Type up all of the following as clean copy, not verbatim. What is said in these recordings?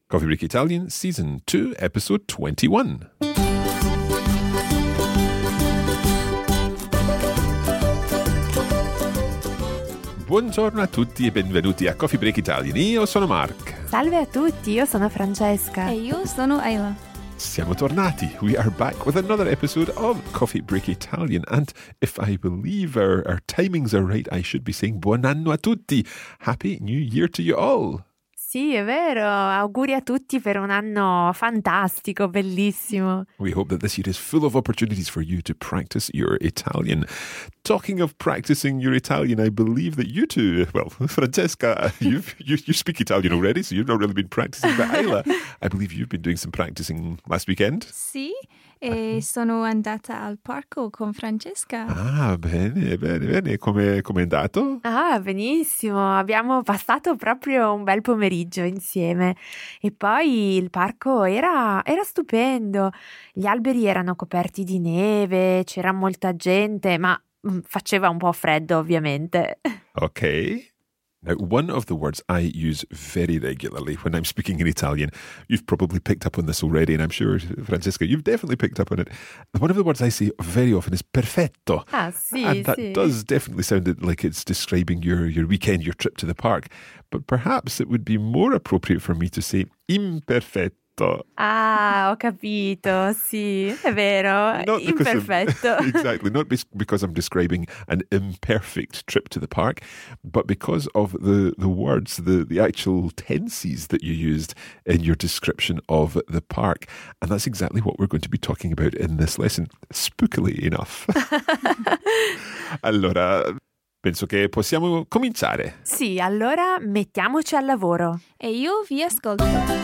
Coffee Break Italian, Season 2, Episode 21. Buongiorno a tutti e benvenuti a Coffee Break Italian. Io sono Mark. Salve a tutti, io sono Francesca. E io sono Ayla. Siamo tornati. We are back with another episode of Coffee Break Italian. And if I believe our timings are right, I should be saying buon anno a tutti. Happy New Year to you all. Sì, è vero. Auguri a tutti per un anno fantastico, bellissimo. We hope that this year is full of opportunities for you to practice your Italian. Talking of practicing your Italian, I believe that you two, well, Francesca, you speak Italian already, so you've not really been practicing. But Ayla, I believe you've been doing some practicing last weekend. Sì, e sono andata al parco con Francesca. Ah, bene. Come è andato? Ah, benissimo. Abbiamo passato proprio un bel pomeriggio insieme. E poi il parco era stupendo. Gli alberi erano coperti di neve, c'era molta gente, ma faceva un po' freddo, ovviamente. Okay. Now, one of the words I use very regularly when I'm speaking in Italian, you've probably picked up on this already, and I'm sure, Francesca, you've definitely picked up on it. One of the words I say very often is perfetto. Ah, sì, and that sì. does definitely sound like it's describing your weekend, your trip to the park. But perhaps it would be more appropriate for me to say imperfetto. Ah, ho capito, sì, è vero, Not because imperfetto. Exactly, not because I'm describing an imperfect trip to the park, but because of the words, the actual tenses that you used in your description of the park. And that's exactly what we're going to be talking about in this lesson, spookily enough. Allora, penso che possiamo cominciare. Sì, allora mettiamoci al lavoro. E io vi ascolto.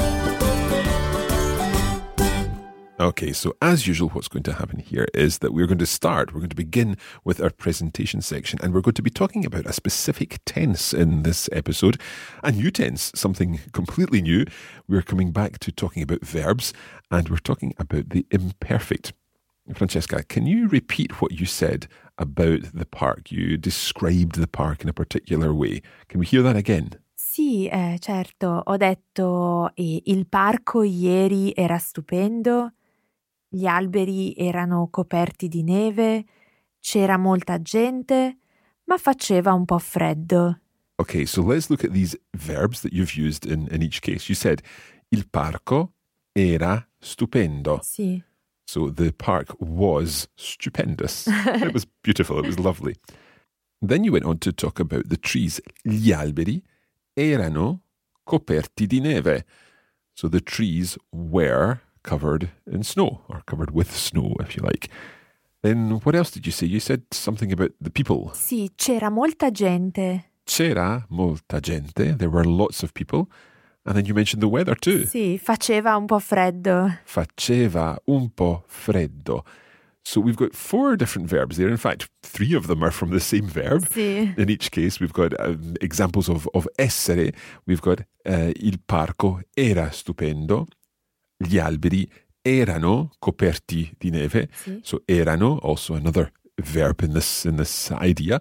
Okay, so as usual, what's going to happen here is that we're going to begin with our presentation section, and we're going to be talking about a specific tense in this episode, a new tense, something completely new. We're coming back to talking about verbs, and we're talking about the imperfect. Francesca, can you repeat what you said about the park? You described the park in a particular way. Can we hear that again? Sì, certo, ho detto il parco ieri era stupendo, gli alberi erano coperti di neve, c'era molta gente, ma faceva un po' freddo. Okay, so let's look at these verbs that you've used in each case. You said, il parco era stupendo. Sì. So the park was stupendous. It was beautiful. It was lovely. Then you went on to talk about the trees. Gli alberi erano coperti di neve. So the trees were covered in snow, or covered with snow, if you like. Then what else did you say? You said something about the people. Sì, c'era molta gente. C'era molta gente. There were lots of people. And then you mentioned the weather too. Sì, faceva un po' freddo. Faceva un po' freddo. So we've got 4 different verbs there. In fact, 3 of them are from the same verb. Sì. In each case, we've got examples of essere. We've got il parco era stupendo. Gli alberi erano coperti di neve. Sì. So erano, also another verb in this idea.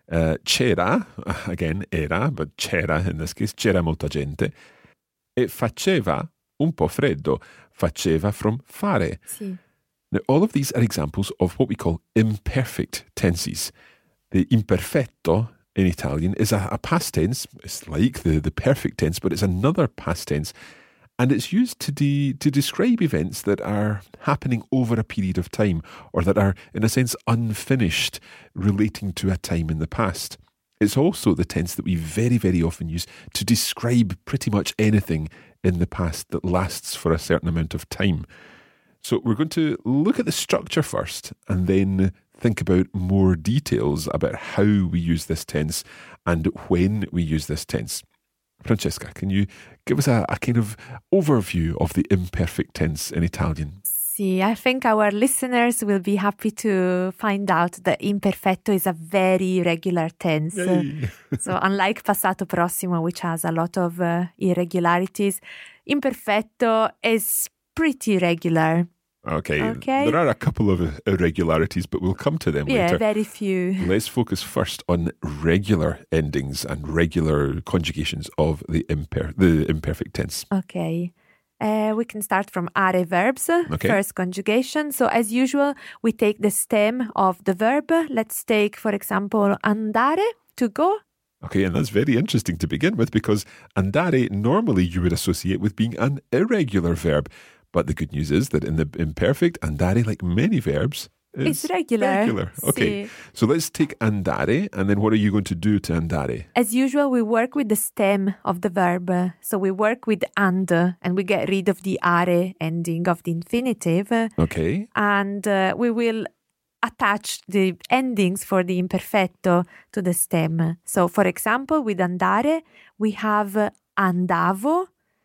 C'era, again, era, but c'era in this case. C'era molta gente. E faceva un po' freddo. Faceva from fare. Sì. Now, all of these are examples of what we call imperfect tenses. The imperfetto in Italian is a past tense. It's like the perfect tense, but it's another past tense. And it's used to describe events that are happening over a period of time, or that are, in a sense, unfinished, relating to a time in the past. It's also the tense that we very, very often use to describe pretty much anything in the past that lasts for a certain amount of time. So we're going to look at the structure first, and then think about more details about how we use this tense and when we use this tense. Francesca, can you give us a kind of overview of the imperfect tense in Italian? Sì, I think our listeners will be happy to find out that imperfetto is a very regular tense. Yay. So unlike passato prossimo, which has a lot of irregularities, imperfetto is pretty regular. Okay. Okay. There are a couple of irregularities, but we'll come to them Yeah, later. very few. Let's focus first on regular endings and regular conjugations of the imperfect tense. Okay. We can start from are verbs, Okay. first conjugation. So as usual, we take the stem of the verb. Let's take, for example, andare, to go. Okay, and that's very interesting to begin with because andare normally you would associate with being an irregular verb. But the good news is that in the imperfect, andare, like many verbs, is It's regular. Okay, Sì. so let's take andare, and then what are you going to do to andare? As usual, we work with the stem of the verb. So we work with and we get rid of the are ending of the infinitive. Okay, And we will attach the endings for the imperfetto to the stem. So, for example, with andare, we have andavo,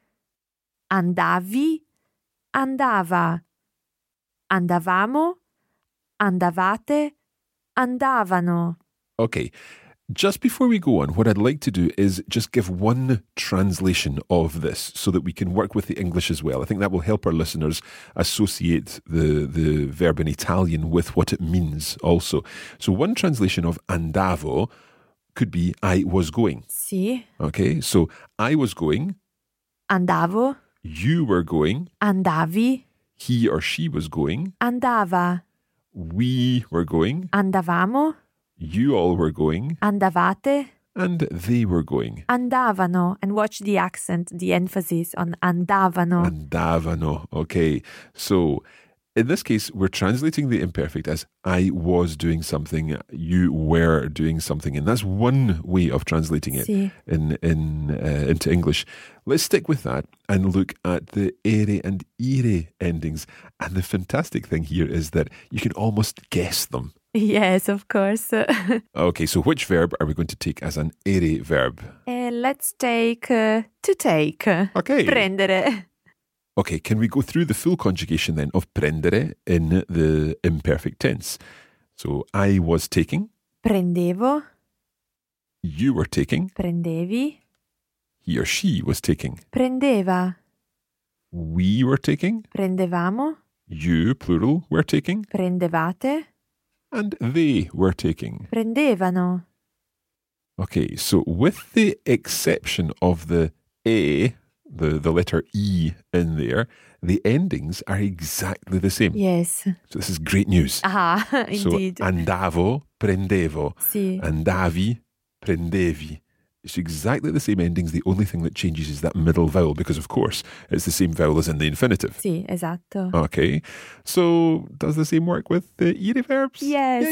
andavi, andava, andavamo, andavate, andavano. okay. Just before we go on, what I'd like to do is just give one translation of this so that we can work with the English as well. I think that will help our listeners associate the verb in Italian with what it means also. So one translation of andavo could be I was going. Sì, Okay, so I was going, andavo, you were going, andavi, he or she was going, andava, we were going, andavamo, you all were going, andavate, and they were going. andavano. And watch the accent, the emphasis on andavano. Andavano. Okay. So in this case, we're translating the imperfect as I was doing something, you were doing something. And that's one way of translating it Sì. into English. Let's stick with that and look at the ere and ire endings. And the fantastic thing here is that you can almost guess them. Yes, of course. Okay, so which verb are we going to take as an ere verb? Let's take to take. Okay. Prendere. Okay, can we go through the full conjugation then of prendere in the imperfect tense? So I was taking, Prendevo, you were taking, prendevi, he or she was taking, prendeva, we were taking, prendevamo, you, plural, were taking, prendevate, and they were taking. prendevano. Okay, so with the exception of the A, the letter E in there, the endings are exactly the same. Yes. So this is great news. Ah, indeed. So andavo, prendevo. Sì. Andavi, prendevi. It's exactly the same endings. The only thing that changes is that middle vowel because, of course, it's the same vowel as in the infinitive. Sì, esatto. Okay. So does the same work with the ire verbs? Yes.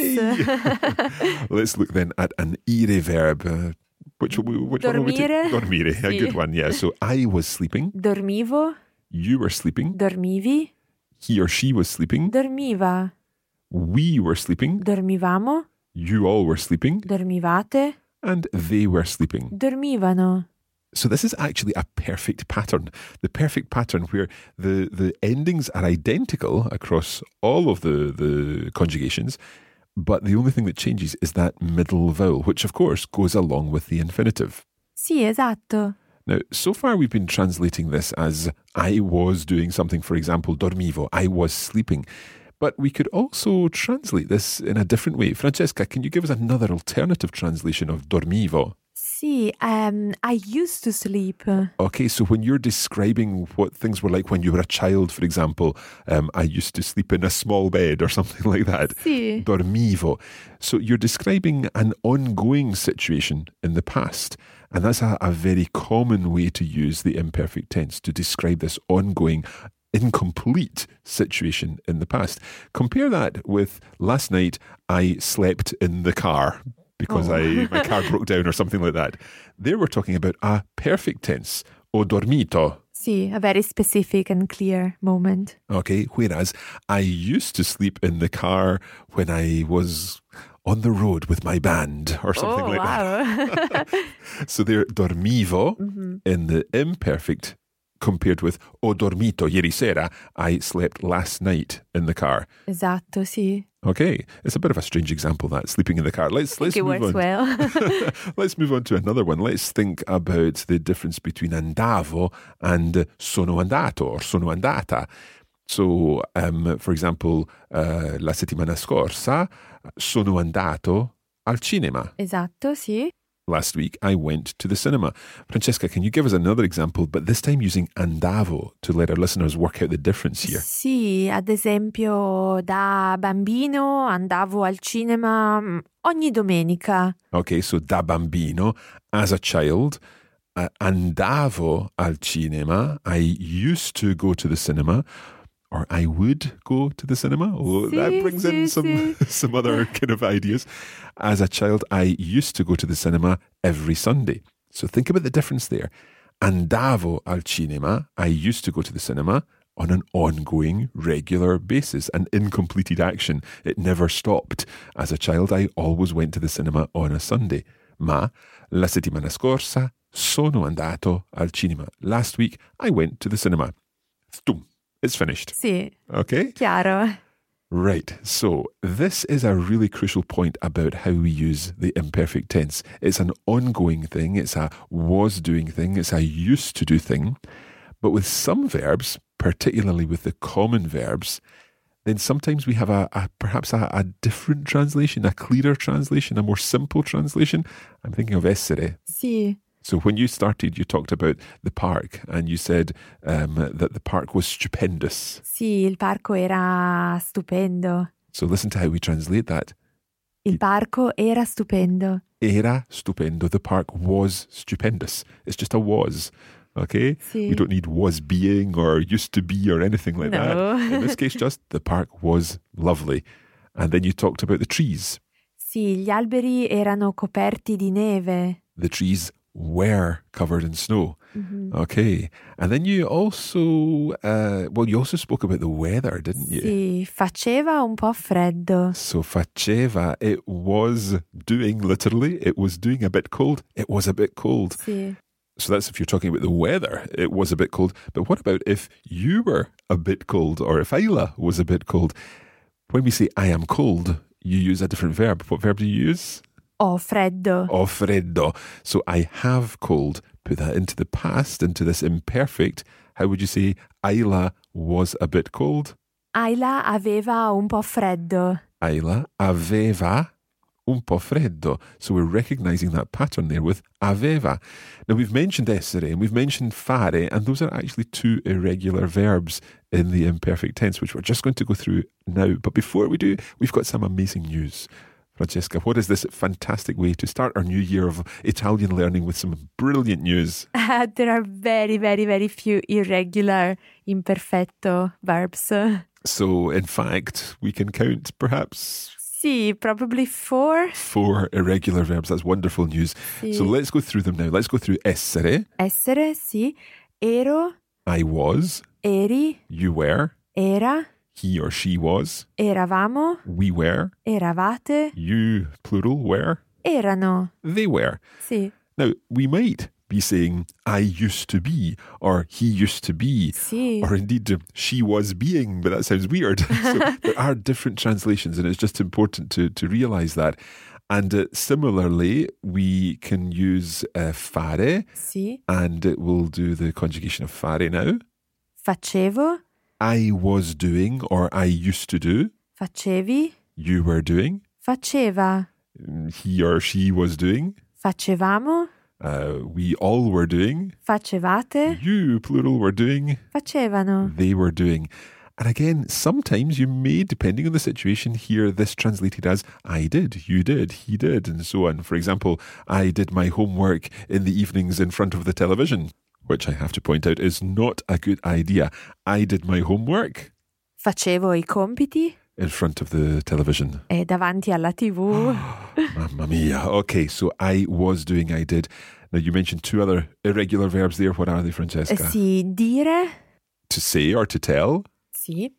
Yay! Let's look then at an ire verb. Which one will we take? Dormire. Dormire. A Sì. good one, yeah. So I was sleeping. Dormivo, You were sleeping. dormivi, He or she was sleeping. dormiva, We were sleeping. dormivamo, You all were sleeping. dormivate, And they were sleeping. dormivano. So this is actually a perfect pattern. The perfect pattern where the endings are identical across all of the conjugations, but the only thing that changes is that middle vowel, which of course goes along with the infinitive. Sì, esatto. Now, so far we've been translating this as I was doing something, for example, dormivo, I was sleeping. But we could also translate this in a different way. Francesca, can you give us another alternative translation of dormivo? Sì, I used to sleep. Okay, so when you're describing what things were like when you were a child, for example, I used to sleep in a small bed or something like that. Sì. Dormivo. So you're describing an ongoing situation in the past. And that's a very common way to use the imperfect tense to describe this ongoing, incomplete situation in the past. Compare that with last night I slept in the car because my car broke down or something like that. There we're talking about a perfect tense, ho dormito. Sì, a very specific and clear moment. Okay, whereas I used to sleep in the car when I was on the road with my band or something like that. So there, dormivo in the imperfect compared with ho dormito ieri sera, I slept last night in the car. Esatto, sì. Okay, it's a bit of a strange example that, sleeping in the car. Let's It move works on. well. Let's move on to another one. Let's think about the difference between andavo and sono andato or sono andata. So, for example, la settimana scorsa sono andato al cinema. Esatto, sì. Last week, I went to the cinema. Francesca, can you give us another example, but this time using andavo to let our listeners work out the difference here? Sì, ad esempio da bambino andavo al cinema ogni domenica. Okay, so da bambino, as a child, andavo al cinema. I used to go to the cinema, or I would go to the cinema. Oh, Sì, that brings in some other kind of ideas. As a child, I used to go to the cinema every Sunday. So think about the difference there. Andavo al cinema. I used to go to the cinema on an ongoing, regular basis, an incompleted action. It never stopped. As a child, I always went to the cinema on a Sunday. Ma la settimana scorsa sono andato al cinema. Last week, I went to the cinema. Stum. It's finished. Sì, Okay? chiaro. Right. So this is a really crucial point about how we use the imperfect tense. It's an ongoing thing. It's a was doing thing. It's a used to do thing. But with some verbs, particularly with the common verbs, then sometimes we have perhaps a different translation, a clearer translation, a more simple translation. I'm thinking of essere. Sì. So when you started, you talked about the park and you said that the park was stupendous. Sì, il parco era stupendo. So listen to how we translate that. Il parco era stupendo. Era stupendo. The park was stupendous. It's just a was. Okay? Sì. We don't need was being or used to be or anything like No. that. In this case, just the park was lovely. And then you talked about the trees. Sì, gli alberi erano coperti di neve. The trees were covered in snow. Mhm. Okay. And then you also, you also spoke about the weather, didn't you? Sì, faceva un po' freddo. So faceva, it was doing, literally, it was doing a bit cold. It was a bit cold. Sì. So that's if you're talking about the weather, it was a bit cold. But what about if you were a bit cold or if Ayla was a bit cold? When we say I am cold, you use a different verb. What verb do you use? Ho freddo. Ho freddo. So I have cold. Put that into the past, into this imperfect. How would you say Ayla was a bit cold? Ayla aveva un po' freddo. Ayla aveva un po' freddo. So we're recognizing that pattern there with aveva. Now we've mentioned essere and we've mentioned fare, and those are actually two irregular verbs in the imperfect tense, which we're just going to go through now. But before we do, we've got some amazing news. Francesca, what is this fantastic way to start our new year of Italian learning with some brilliant news? There are very, very, very few irregular imperfetto verbs. So, in fact, we can count perhaps Sì, probably 4. 4 irregular verbs. That's wonderful news. Sì. So let's go through them now. Let's go through essere. Essere, sì. Ero, I was. eri, You were. era, He or she was. eravamo, We were. eravate, You, plural, were. erano. They were. Sì, Now, we might be saying, I used to be, or he used to be, sì. or indeed, she was being, but that sounds weird. So there are different translations, and it's just important to realize that. And similarly, we can use fare, Sì. and it will do the conjugation of fare now. Facevo, I was doing, or I used to do. facevi, You were doing. faceva, He or she was doing. facevamo, We all were doing. facevate, You, plural, were doing. facevano. They were doing. And again, sometimes you may, depending on the situation, hear this translated as I did, you did, he did, and so on. For example, I did my homework in the evenings in front of the television, which I have to point out is not a good idea. I did my homework Facevo i compiti in front of the television. e davanti alla TV. Mamma mia. Okay, so I was doing, I did. Now, you mentioned 2 other irregular verbs there. What are they, Francesca? Sì, dire, To say or to tell. sì.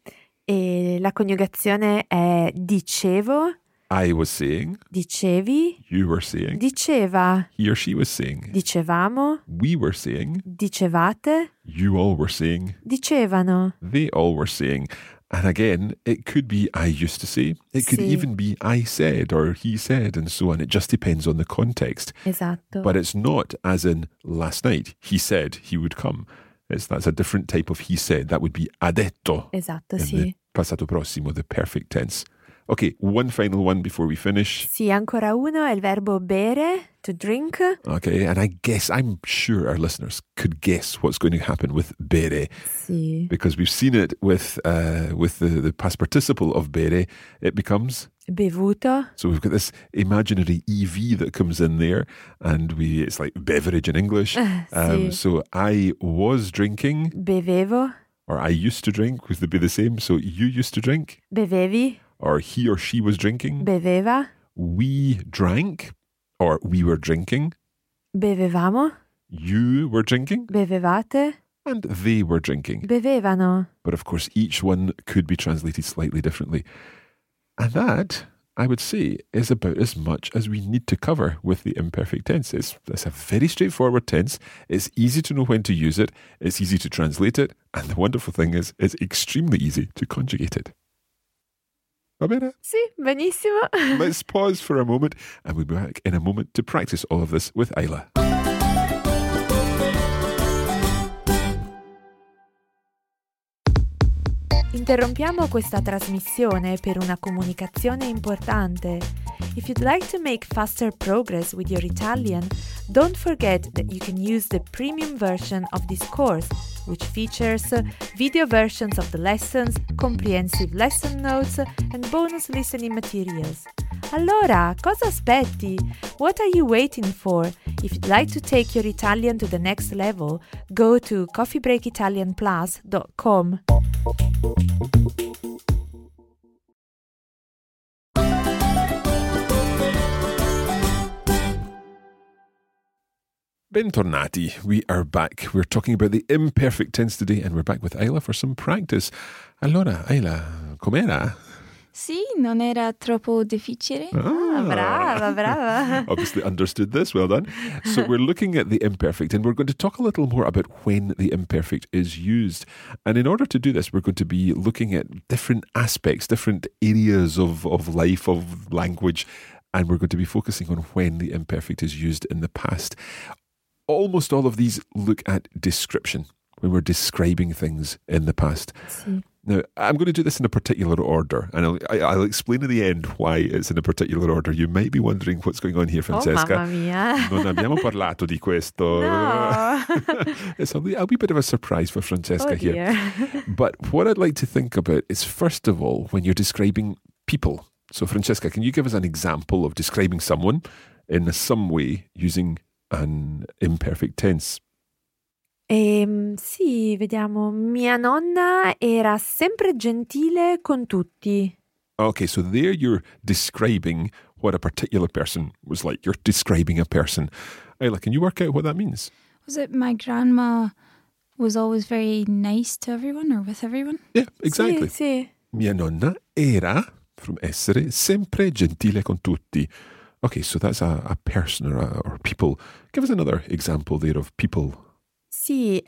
E la coniugazione è dicevo, I was saying. dicevi, You were saying. diceva, He or she was saying. dicevamo, We were saying. dicevate, You all were saying. dicevano. They all were saying. And again, it could be I used to say. It could Sì. even be I said or he said and so on. It just depends on the context. Esatto. But it's not as in last night he said he would come. That's a different type of he said. That would be ha detto. Esatto, in sì. the passato prossimo, the perfect tense. Okay, one final one before we finish. Sì, ancora uno è il verbo bere, to drink. Okay, and I'm sure our listeners could guess what's going to happen with bere, Sì. because we've seen it with the past participle of bere. It becomes, Bevuto, so we've got this imaginary EV that comes in there, and it's like beverage in English. sì. So I was drinking, Bevevo, or I used to drink, would be the same. So you used to drink, bevevi, or he or she was drinking. beveva, We drank, or we were drinking. bevevamo, You were drinking, bevevate, and they were drinking. bevevano. But of course, each one could be translated slightly differently. And that, I would say, is about as much as we need to cover with the imperfect tense. It's a very straightforward tense. It's easy to know when to use it. It's easy to translate it. And the wonderful thing is, it's extremely easy to conjugate it. Va bene? Sì, benissimo. Let's pause for a moment, and we'll be back in a moment to practice all of this with Ayla. Interrompiamo questa trasmissione per una comunicazione importante. If you'd like to make faster progress with your Italian, don't forget that you can use the premium version of this course, which features video versions of the lessons, comprehensive lesson notes, and bonus listening materials. Allora, cosa aspetti? What are you waiting for? If you'd like to take your Italian to the next level, go to coffeebreakitalianplus.com. Bentornati. We are back. We're talking about the imperfect tense today, and we're back with Ayla for some practice. Allora, Ayla, com'era? Sì, non era troppo difficile. Brava. Obviously understood this. Well done. So we're looking at the imperfect, and we're going to talk a little more about when the imperfect is used. And in order to do this, we're going to be looking at different aspects, different areas of life, of language, and we're going to be focusing on when the imperfect is used in the past. Almost all of these look at description, when we're describing things in the past. Sì. Now, I'm going to do this in a particular order, and I'll explain at the end why it's in a particular order. You might be wondering what's going on here, Francesca. Oh, mamma mia. Non abbiamo parlato di questo. No. It's a wee bit of a surprise for Francesca here. Dear. But what I'd like to think about is, first of all, when you're describing people. So, Francesca, can you give us an example of describing someone in some way using an imperfect tense? Sì, vediamo. Mia nonna era sempre gentile con tutti. Okay, so there you're describing what a particular person was like. You're describing a person. Ayla, can you work out what that means? Was it my grandma was always very nice to everyone or with everyone? Yeah, exactly. Sì. Mia nonna era, from essere, sempre gentile con tutti. Okay, so that's a person or people. Give us another example there of people. Sì,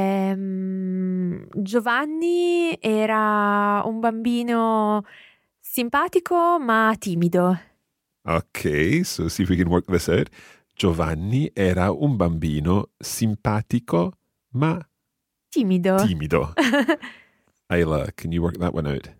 Giovanni era un bambino simpatico ma timido. Okay, so see if we can work this out. Giovanni era un bambino simpatico ma Timido. timido. Ayla, can you work that one out?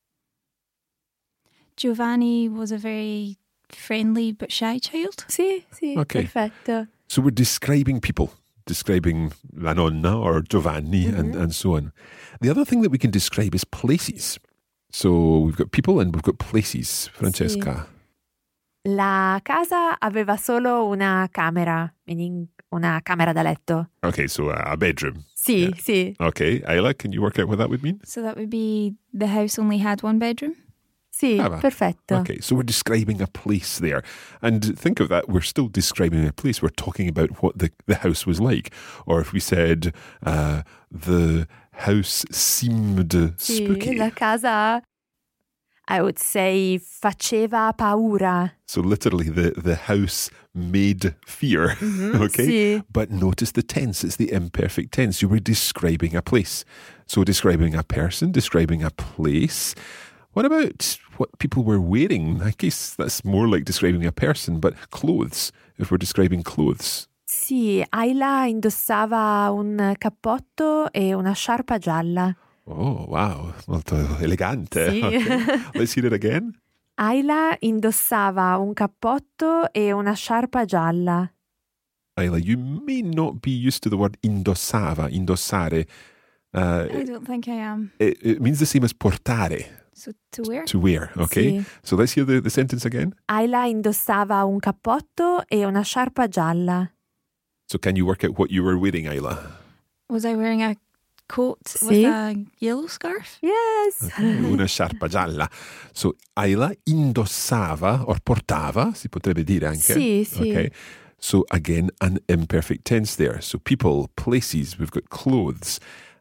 Giovanni was a very friendly but shy child. Sì, Okay. perfetto. So we're describing people, describing la nonna or Giovanni and so on. The other thing that we can describe is places. So we've got people and we've got places. Francesca. La casa aveva solo una camera, meaning una camera da letto. Okay, so a bedroom. Sì, sì. Okay, Ayla, can you work out what that would mean? So that would be the house only had one bedroom. Sì, Brava. perfetto. Okay, so we're describing a place there. And think of that, we're still describing a place. We're talking about what the house was like. Or if we said the house seemed Sì, spooky. la casa, I would say, faceva paura. So literally the house made fear. Okay? Sì. But notice the tense, it's the imperfect tense. You were describing a place. So describing a person, describing a place. What about what people were wearing? I guess that's more like describing a person, but clothes, if we're describing clothes. Sì, Ayla indossava un cappotto e una sciarpa gialla. Oh, wow. Molto elegante. Sì. Okay. Let's hear it again. Ayla indossava un cappotto e una sciarpa gialla. Ayla, you may not be used to the word indossava, indossare. I don't think I am. It means the same as portare, So to wear? to wear, okay? Sì. So let's hear the sentence again. Ayla indossava un cappotto e una sciarpa gialla. So can you work out what you were wearing, Ayla? Was I wearing a coat Sì. with a yellow scarf? Yes. Una sciarpa gialla. So Ayla indossava, or portava, si potrebbe dire anche. Sì, sì. Okay. So again, an imperfect tense there. So people, places, we've got clothes.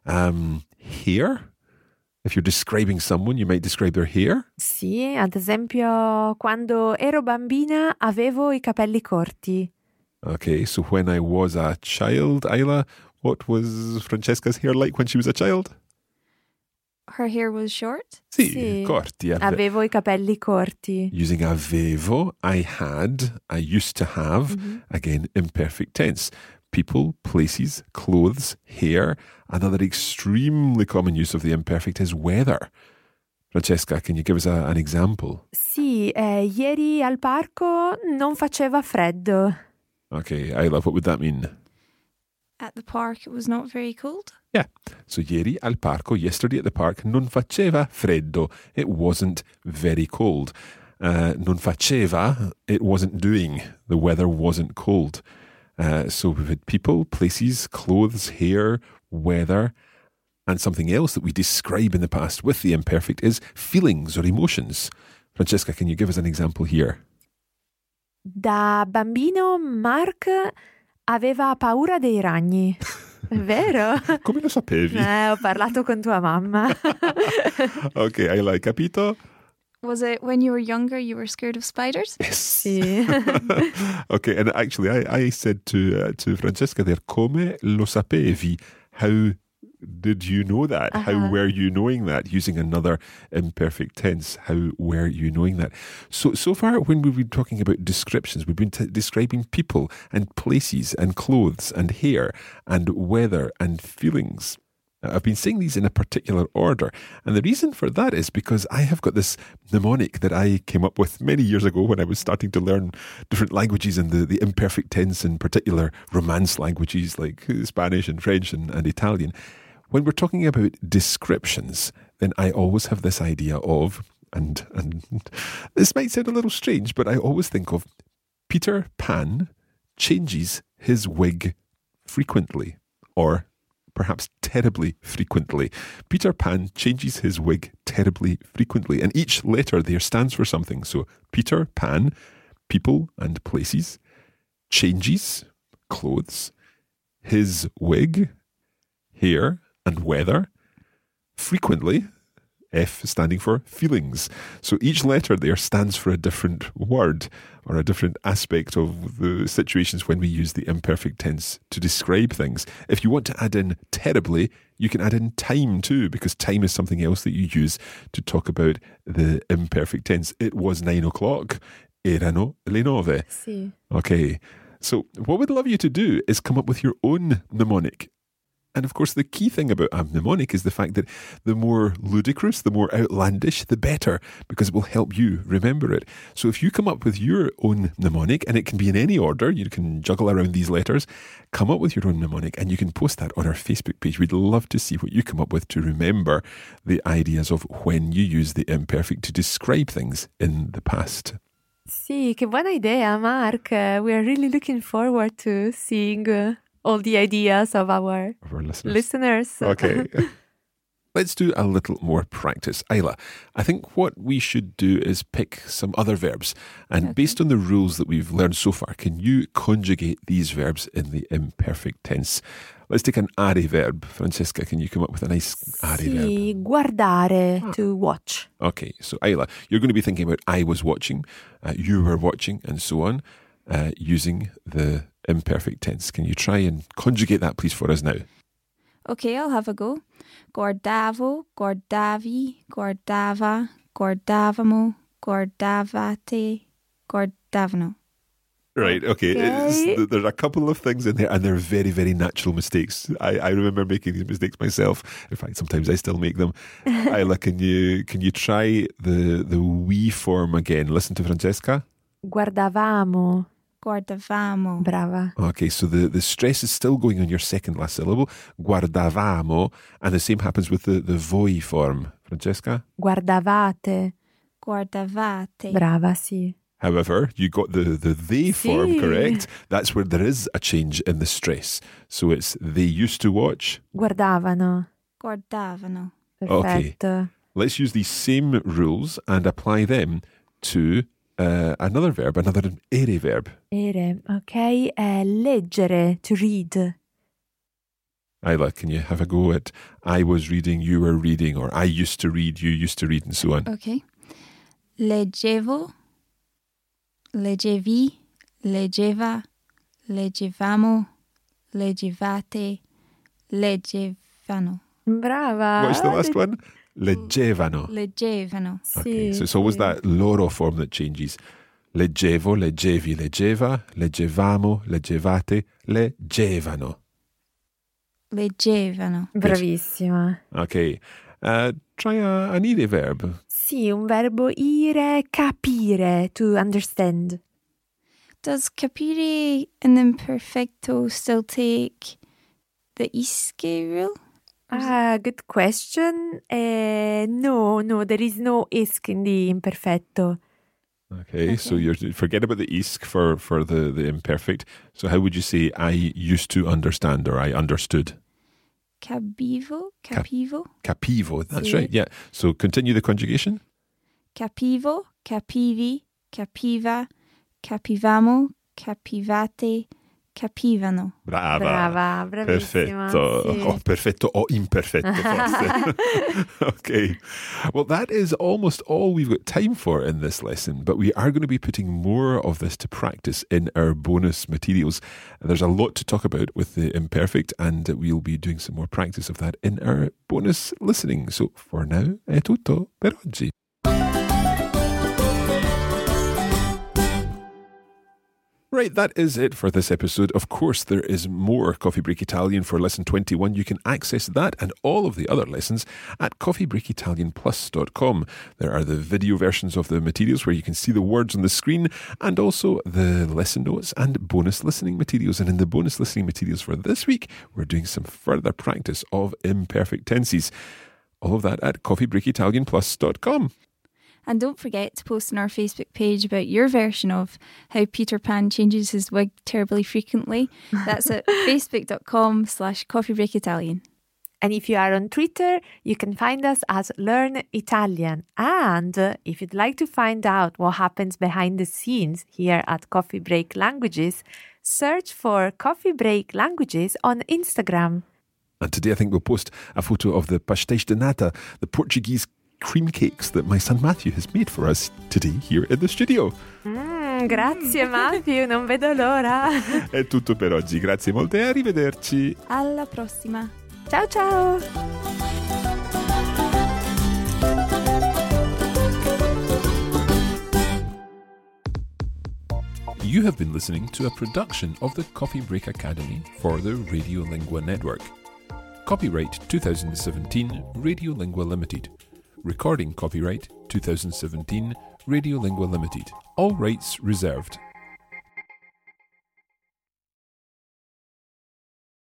Hair. If you're describing someone, you might describe their hair. Sì, ad esempio, quando ero bambina avevo i capelli corti. Okay, so when I was a child, Ayla, what was Francesca's hair like when she was a child? Her hair was short. Sì, corti. Avevo i capelli corti. Using avevo, I had, I used to have, again, imperfect tense. People, places, clothes, hair. Another extremely common use of the imperfect is weather. Francesca, can you give us an example? Sì, ieri al parco non faceva freddo. Okay, Ayla, what would that mean? At the park, it was not very cold. Yeah. So ieri al parco, yesterday at the park, non faceva freddo. It wasn't very cold. Non faceva, it wasn't doing. The weather wasn't cold. So we've had people, places, clothes, hair, weather, and something else that we describe in the past with the imperfect is feelings or emotions. Francesca, can you give us an example here? Da bambino Mark aveva paura dei ragni. È vero? Come lo sapevi? Ho parlato con tua mamma. Okay, Ayla, hai capito? Was it when you were younger you were scared of spiders? Yes. Sì. Okay, and actually I said to Francesca there, come lo sapevi? How did you know that? How were you knowing that? Using another imperfect tense, how were you knowing that? So far, when we've been talking about descriptions, we've been describing people and places and clothes and hair and weather and feelings. I've been saying these in a particular order. And the reason for that is because I have got this mnemonic that I came up with many years ago when I was starting to learn different languages and the imperfect tense, in particular Romance languages like Spanish and French and Italian. When we're talking about descriptions, then I always have this idea of, and this might sound a little strange, but I always think of Peter Pan changes his wig frequently, or perhaps terribly frequently. Peter Pan changes his wig terribly frequently, and each letter there stands for something. So Peter Pan, people and places, changes, clothes, his wig, hair and weather, frequently, F standing for feelings. So each letter there stands for a different word or a different aspect of the situations when we use the imperfect tense to describe things. If you want to add in terribly, you can add in time too, because time is something else that you use to talk about the imperfect tense. It was 9 o'clock. Erano le 9. Sì. Okay. So what we'd love you to do is come up with your own mnemonic. And of course, the key thing about a mnemonic is the fact that the more ludicrous, the more outlandish, the better, because it will help you remember it. So if you come up with your own mnemonic, and it can be in any order, you can juggle around these letters, come up with your own mnemonic, and you can post that on our Facebook page. We'd love to see what you come up with to remember the ideas of when you use the imperfect to describe things in the past. Sì, che buona idea, Mark. We are really looking forward to seeing all the ideas of our listeners. Okay. Let's do a little more practice. Ayla, I think what we should do is pick some other verbs. And based on the rules that we've learned so far, can you conjugate these verbs in the imperfect tense? Let's take an are verb. Francesca, can you come up with a nice are verb? Sì, guardare, to watch. Okay, so Ayla, you're going to be thinking about I was watching, you were watching, and so on, using the imperfect tense. Can you try and conjugate that, please, for us now? Okay, I'll have a go. Guardavo, guardavi, guardava, guardavamo, guardavate, guardavano. Right, okay. Okay. There's a couple of things in there, and they're very, very natural mistakes. I remember making these mistakes myself. In fact, sometimes I still make them. Isla, can you try the we form again? Listen to Francesca. Guardavamo. Guardavamo. Brava. Okay, so the stress is still going on your second last syllable. Guardavamo, and the same happens with the voi form. Francesca? Guardavate. Guardavate. Brava, sì. However, you got the they form Sì. correct. That's where there is a change in the stress. So it's they used to watch. Guardavano. Guardavano. Perfetto. Let's use these same rules and apply them to another verb, another ere verb. Ere, ok? Leggere, to read. Isla, can you have a go at I was reading, you were reading, or I used to read, you used to read, and so on? Okay. Leggevo. Leggevi. Leggeva. Leggevamo. Leggevate. Leggevano. Brava. What's the last one? Leggevano. Leggevano. Okay, Sì, so it's always sì. that loro form that changes. Leggevo, leggevi, leggeva, leggevamo, leggevate, leggevano. Leggevano. Bravissima. Okay, try an ire verb. Sì, un verbo ire, capire, to understand. Does capire in imperfecto still take the isque rule? Good question. No, there is no isk in the imperfetto. Okay, so you're forget about the isk for the imperfect. So how would you say I used to understand or I understood? Capivo. Capivo, that's Sì. right, yeah. So continue the conjugation. Capivo, capivi, capiva, capivamo, capivate, capivano. Brava. Bravissima. Perfetto. Sì. Oh, perfetto o imperfetto, forse. Okay. Well, that is almost all we've got time for in this lesson, but we are going to be putting more of this to practice in our bonus materials. There's a lot to talk about with the imperfect, and we'll be doing some more practice of that in our bonus listening. So for now, è tutto per oggi. Right, that is it for this episode. Of course, there is more Coffee Break Italian for lesson 21. You can access that and all of the other lessons at coffeebreakitalianplus.com. There are the video versions of the materials where you can see the words on the screen, and also the lesson notes and bonus listening materials. And in the bonus listening materials for this week, we're doing some further practice of imperfect tenses. All of that at coffeebreakitalianplus.com. And don't forget to post on our Facebook page about your version of how Peter Pan changes his wig terribly frequently. That's at facebook.com/coffeebreakitalian. And if you are on Twitter, you can find us as Learn Italian. And if you'd like to find out what happens behind the scenes here at Coffee Break Languages, search for Coffee Break Languages on Instagram. And today I think we'll post a photo of the pastéis de nata, the Portuguese cream cakes that my son Matthew has made for us today here in the studio. Grazie Matthew, non vedo l'ora. È tutto per oggi, grazie molte e arrivederci. Alla prossima. Ciao ciao. You have been listening to a production of the Coffee Break Academy for the Radiolingua Network. Copyright 2017 Radiolingua Limited. Recording copyright 2017 Radiolingua Limited. All rights reserved.